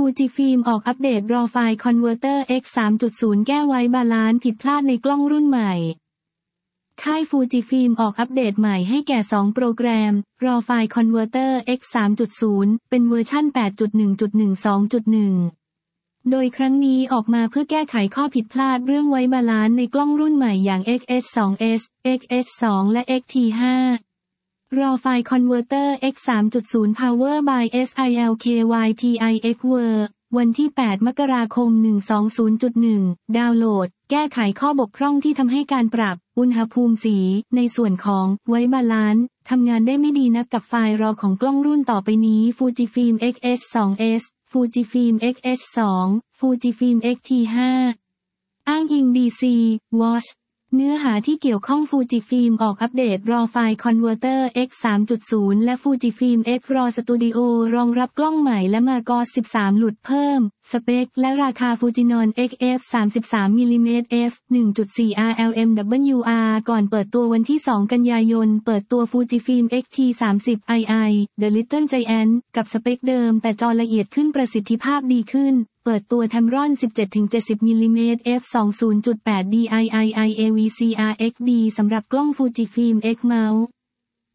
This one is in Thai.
Fujifilm ออกอัปเดต RAW File Converter X 3.0 แก้ไว้บาลานซ์ผิดพลาดในกล้องรุ่นใหม่ค่าย Fujifilm ออกอัปเดตใหม่ให้แก่ 2 โปรแกรม RAW File Converter X 3.0 เป็นเวอร์ชัน 8.1.12.1 โดยครั้งนี้ออกมาเพื่อแก้ไขข้อผิดพลาดเรื่องไว้บาลานซ์ในกล้องรุ่นใหม่อย่าง XH2S XH2 และ XT5 RAW File Converter X 3.0 Power by SILKYPIXWER วันที่ 8 มกราคม 120.1 ดาวน์โหลด แก้ไขข้อบกพร่องที่ทำให้การปรับอุณหภูมิสีในส่วนของไว้บาลานซ์ทำงานได้ไม่ดีนักกับไฟล์ RAW ของกล้องรุ่นต่อไปนี้ Fujifilm XH2S Fujifilm XH2 Fujifilm XT5 อ้างอิง DC Watch เนื้อหาที่เกี่ยวข้อง Fujifilm ออกอัปเดต RAW File Converter X 3.0 และ Fujifilm X RAW Studio รองรับกล้องใหม่และมากอส13 หลุดเพิ่ม สเปค และราคา Fujinon XF 33mm f 1.4 RLMWR ก่อนเปิดตัววันที่ 2 กันยายน เปิดตัว Fujifilm X-T 30 II The Little Giant กับสเปคเดิมแต่จอละเอียดขึ้นประสิทธิภาพดีขึ้นเปิดตัว Tamron 17-70mm f 20.8 DIII AVCR XD สำหรับกล้อง Fujifilm X Mount